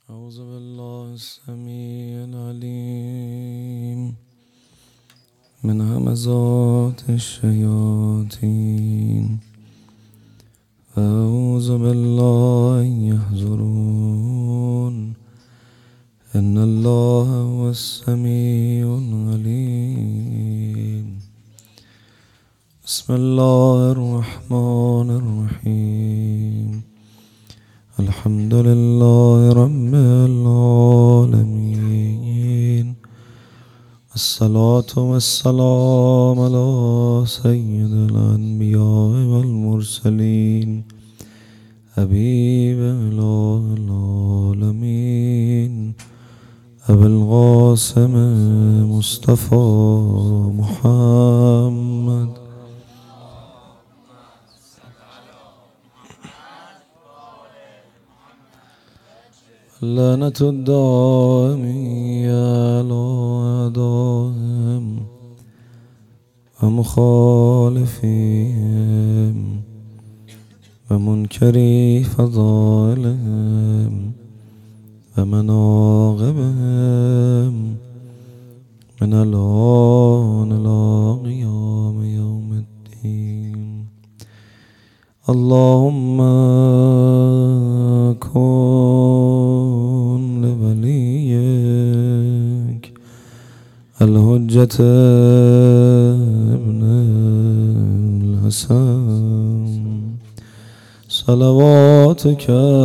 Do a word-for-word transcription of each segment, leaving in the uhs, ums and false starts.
أعوذ بالله السميع العليم من همزات الشياطين. أعوذ بالله أن يحضرون إن الله هو السميع العليم. بسم الله الرحمن الرحيم. الحمد لله رب العالمين، الصلاة والسلام على سيد الأنبياء والمرسلين حبيب إله العالمين أبي القاسم مصطفى محمد. لعنة الدائمية على أعدائهم ومخالفيهم ومنكري فضائلهم ومناقبهم من الآن إلى قيام يوم الدين. اللهم كن لوليك الحجة ابن الحسن صلواتك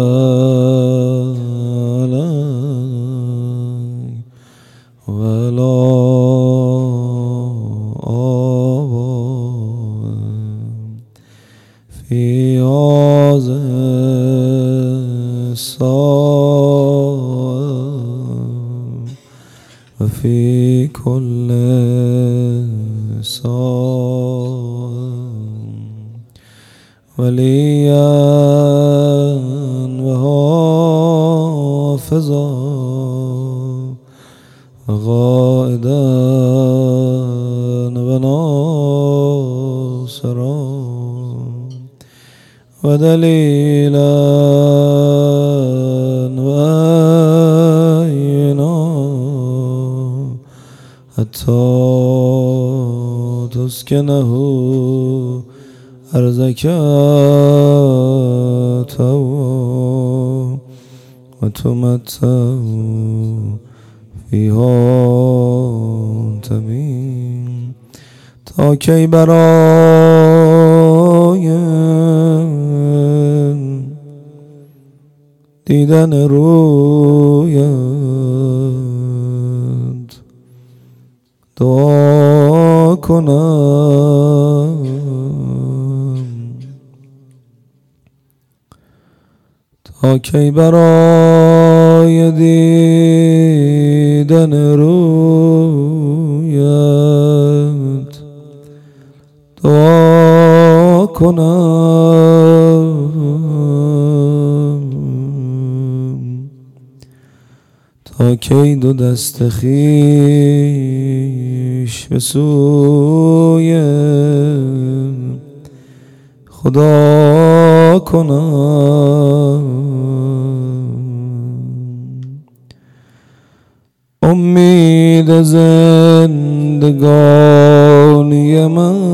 عليه وعلى آبائه في هذه الساعة وفي كل ساعة وليا وحافظا وقائدا وناصرا ودليلا وعينا حتى تسكنه أرضك وتمتع فيها تبين. تا کی برای دیدن رویت دعا کنم، تا کی برای دیدن رویت دعا کنم، تا کی دو دست خویش به سوی خدا کنم. امید زندگانی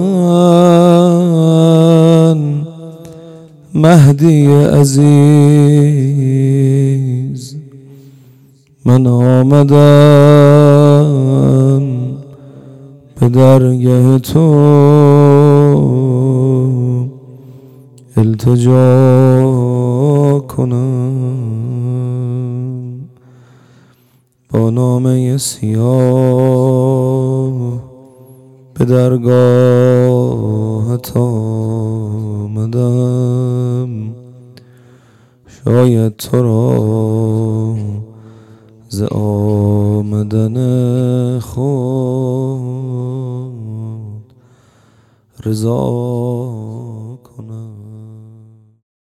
من مهدی عزیز، من آمدم به درگاه تو التجا کنم. با نامه سیاه به درگاهت آمدم، شاید تو را ز آمدن خود رضا